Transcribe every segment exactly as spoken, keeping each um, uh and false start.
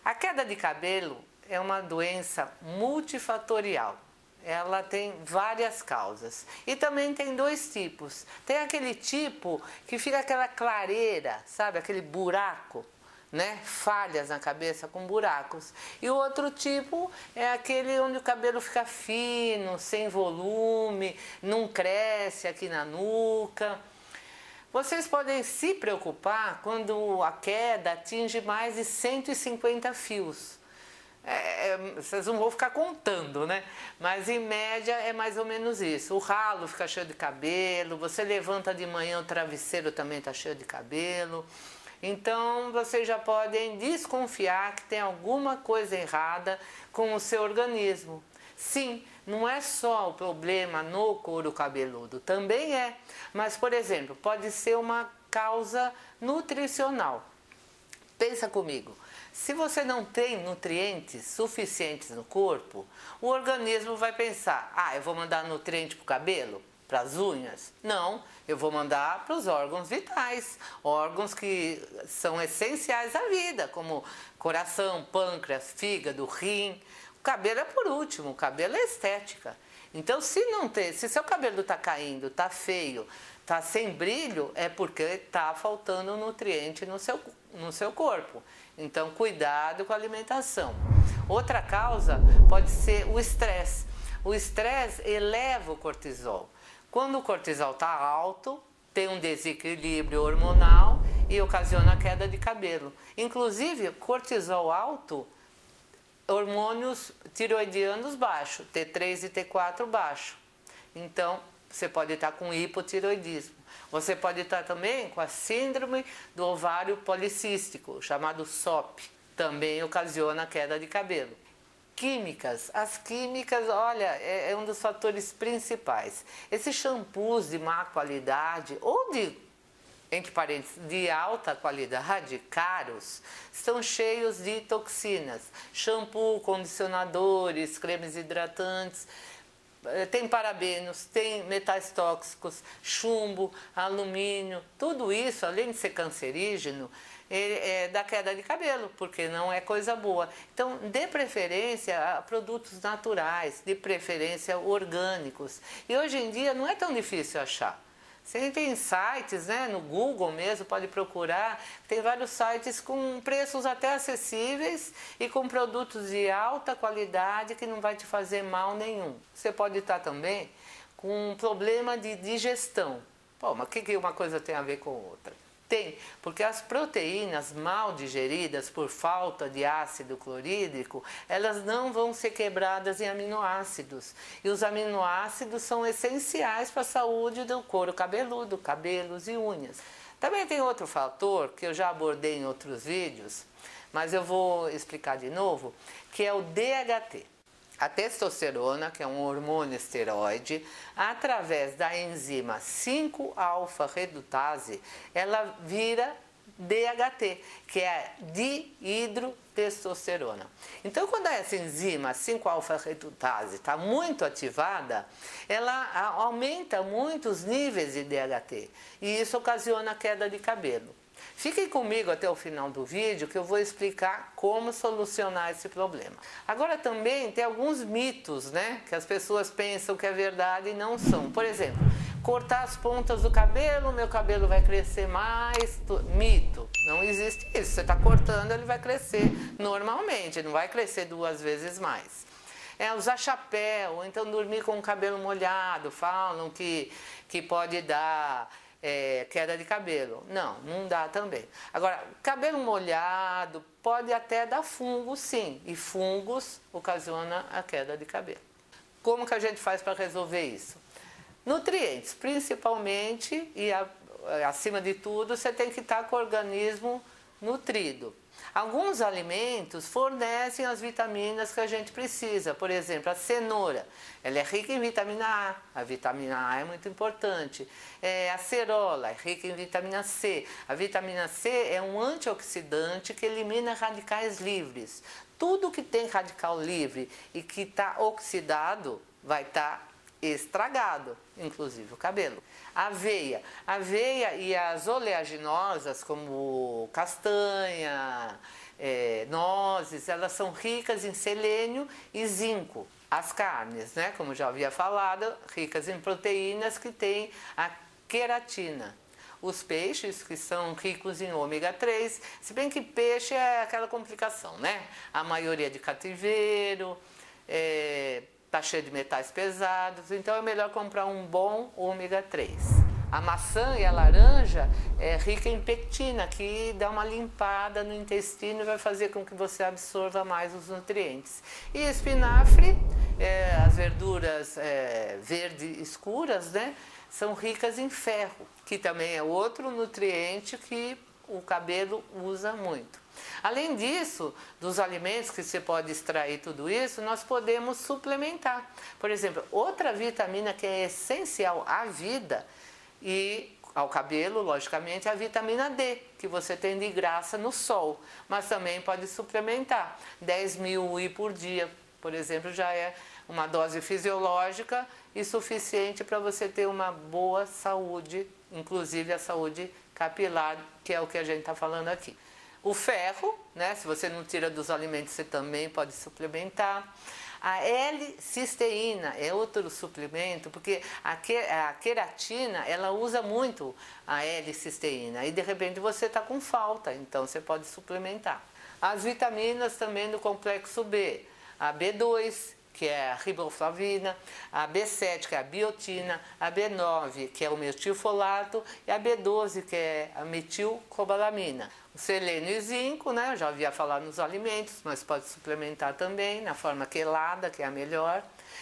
A queda de cabelo é uma doença multifatorial. Ela tem várias causas. E também tem dois tipos. Tem aquele tipo que fica aquela clareira, sabe? Aquele buraco, né? Falhas na cabeça com buracos. E o outro tipo é aquele onde o cabelo fica fino, sem volume, não cresce aqui na nuca. Vocês podem se preocupar quando a queda atinge mais de cento e cinquenta fios. É, é, vocês não vão ficar contando, né? Mas em média é mais ou menos isso. O ralo fica cheio de cabelo, você levanta de manhã, o travesseiro também está cheio de cabelo. Então vocês já podem desconfiar que tem alguma coisa errada com o seu organismo. Sim, não é só o problema no couro cabeludo, também é. Mas, por exemplo, pode ser uma causa nutricional. Pensa comigo. Se você não tem nutrientes suficientes no corpo, o organismo vai pensar, ah, eu vou mandar nutriente para o cabelo, para as unhas? Não, eu vou mandar para os órgãos vitais, órgãos que são essenciais à vida, como coração, pâncreas, fígado, rim. O cabelo é por último, o cabelo é estética. Então, se não ter, se seu cabelo está caindo, está feio, está sem brilho, é porque está faltando nutriente no seu, no seu corpo. Então, cuidado com a alimentação. Outra causa pode ser o estresse. O estresse eleva o cortisol. Quando o cortisol está alto, tem um desequilíbrio hormonal e ocasiona queda de cabelo. Inclusive, cortisol alto, hormônios tiroidianos baixos, T três e T quatro baixo. Então, você pode estar com hipotiroidismo. Você pode estar também com a síndrome do ovário policístico, chamado S O P. Também ocasiona queda de cabelo. Químicas. As químicas, olha, é, é um dos fatores principais. Esses shampoos de má qualidade ou de, entre parênteses, de alta qualidade, caros, estão cheios de toxinas. Shampoo, condicionadores, cremes hidratantes. Tem parabenos, tem metais tóxicos, chumbo, alumínio, tudo isso, além de ser cancerígeno, é, dá queda de cabelo, porque não é coisa boa. Então, dê preferência a produtos naturais, de preferência orgânicos. E hoje em dia não é tão difícil achar. Você tem sites, né, no Google mesmo, pode procurar, tem vários sites com preços até acessíveis e com produtos de alta qualidade que não vai te fazer mal nenhum. Você pode estar também com um problema de digestão. Pô, mas o que uma coisa tem a ver com outra? Tem, porque as proteínas mal digeridas por falta de ácido clorídrico, elas não vão ser quebradas em aminoácidos. E os aminoácidos são essenciais para a saúde do couro cabeludo, cabelos e unhas. Também tem outro fator que eu já abordei em outros vídeos, mas eu vou explicar de novo, que é o D H T. A testosterona, que é um hormônio esteroide, através da enzima cinco alfa redutase, ela vira D H T, que é dihidrotestosterona. Então, quando essa enzima cinco alfa redutase está muito ativada, ela aumenta muito os níveis de D H T e isso ocasiona a queda de cabelo. Fiquem comigo até o final do vídeo que eu vou explicar como solucionar esse problema. Agora também tem alguns mitos, né, que as pessoas pensam que é verdade e não são. Por exemplo, cortar as pontas do cabelo, meu cabelo vai crescer mais. Mito, não existe isso. Você está cortando, ele vai crescer normalmente, não vai crescer duas vezes mais. É usar chapéu, ou então dormir com o cabelo molhado, falam que, que pode dar... É, queda de cabelo. Não, não dá também. Agora, cabelo molhado pode até dar fungo, sim. E fungos ocasiona a queda de cabelo. Como que a gente faz para resolver isso? Nutrientes, principalmente, e a, acima de tudo, você tem que estar com o organismo nutrido. Alguns alimentos fornecem as vitaminas que a gente precisa. Por exemplo, a cenoura, ela é rica em vitamina A. A vitamina A é muito importante. É, a acerola é rica em vitamina C. A vitamina C é um antioxidante que elimina radicais livres. Tudo que tem radical livre e que está oxidado vai estar estragado, inclusive o cabelo. Aveia. Aveia e as oleaginosas, como castanha, é, nozes, elas são ricas em selênio e zinco. As carnes, né, como já havia falado, ricas em proteínas que têm a queratina. Os peixes, que são ricos em ômega três, se bem que peixe é aquela complicação, né? A maioria de cativeiro, é, tá cheio de metais pesados, então é melhor comprar um bom ômega três. A maçã e a laranja é rica em pectina, que dá uma limpada no intestino e vai fazer com que você absorva mais os nutrientes. E espinafre, é, as verduras é, verde escuras, né, são ricas em ferro, que também é outro nutriente que o cabelo usa muito. Além disso, dos alimentos que você pode extrair tudo isso, nós podemos suplementar. Por exemplo, outra vitamina que é essencial à vida e ao cabelo, logicamente, é a vitamina D, que você tem de graça no sol, mas também pode suplementar. dez mil U I por dia, por exemplo, já é uma dose fisiológica e suficiente para você ter uma boa saúde, inclusive a saúde capilar, que é o que a gente está falando aqui. O ferro, né, se você não tira dos alimentos, você também pode suplementar. A L-cisteína é outro suplemento, porque a queratina, ela usa muito a L-cisteína e de repente você está com falta, então você pode suplementar. As vitaminas também do complexo B, a B dois, que é a riboflavina, a B sete, que é a biotina, a B nove, que é o metilfolato, e a B doze, que é a metilcobalamina. O selênio e zinco, né, eu já havia falado nos alimentos, mas pode suplementar também, na forma quelada, que é a melhor.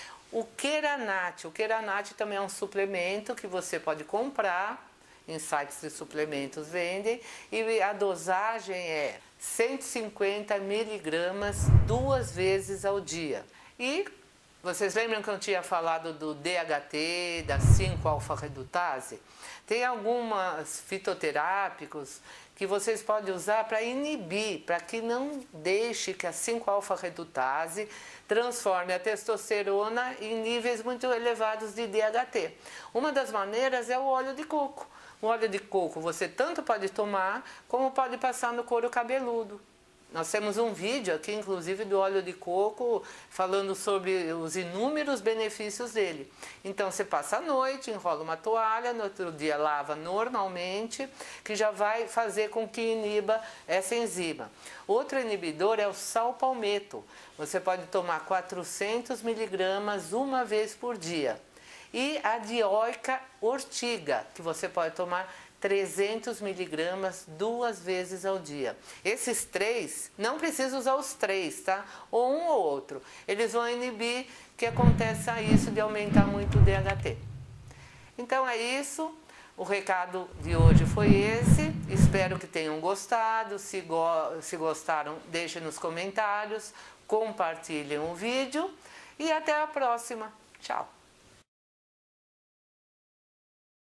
O queranate, o queranate também é um suplemento que você pode comprar, em sites de suplementos vendem, e a dosagem é cento e cinquenta miligramas duas vezes ao dia. E vocês lembram que eu tinha falado do D H T, da cinco alfa-redutase? Tem alguns fitoterápicos que vocês podem usar para inibir, para que não deixe que a cinco alfa-redutase transforme a testosterona em níveis muito elevados de D H T. Uma das maneiras é o óleo de coco. O óleo de coco você tanto pode tomar, como pode passar no couro cabeludo. Nós temos um vídeo aqui, inclusive, do óleo de coco, falando sobre os inúmeros benefícios dele. Então, você passa a noite, enrola uma toalha, no outro dia lava normalmente, que já vai fazer com que iniba essa enzima. Outro inibidor é o sal-palmeto. Você pode tomar quatrocentos miligramas uma vez por dia. E a dioica ortiga, que você pode tomar trezentos miligramas duas vezes ao dia. Esses três, não precisa usar os três, tá? Ou um ou outro. Eles vão inibir que aconteça isso de aumentar muito o D H T. Então é isso. O recado de hoje foi esse. Espero que tenham gostado. Se, go se gostaram, deixem nos comentários. Compartilhem o vídeo. E até a próxima. Tchau!